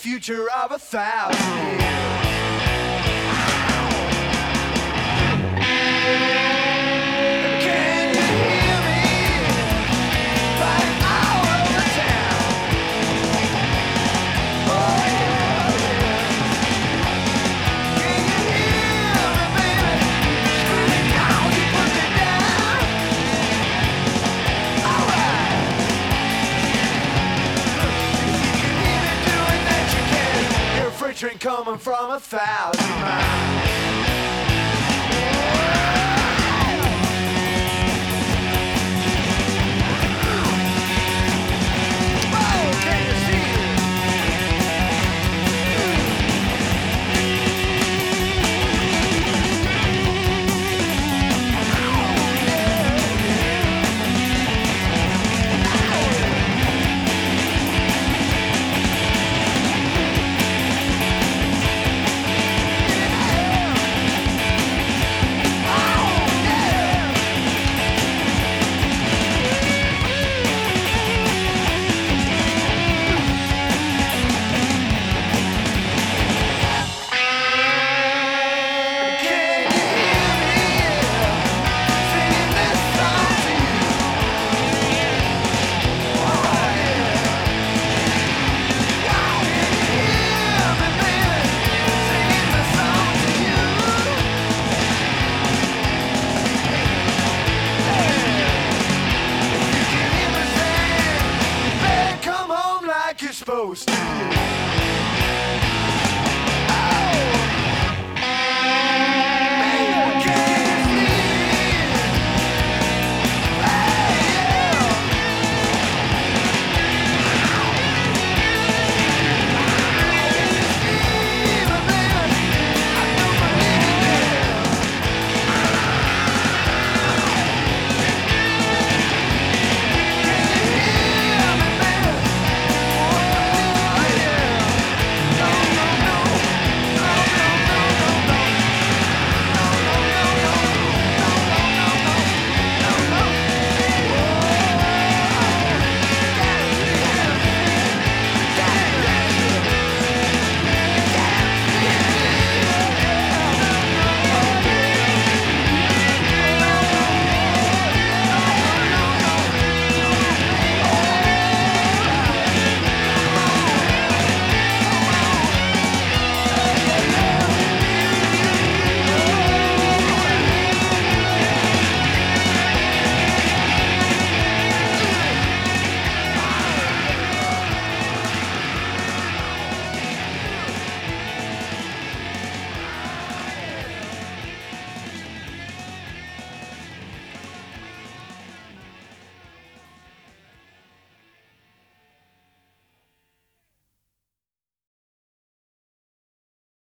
future of 1,000 years. Can you hear me? Right all over town. Oh yeah, yeah. Can you hear me, baby? Screaming out, you put me down. Alright. If you can hear me doing that, you can hear a freight train coming from 1,000 miles. You're supposed to.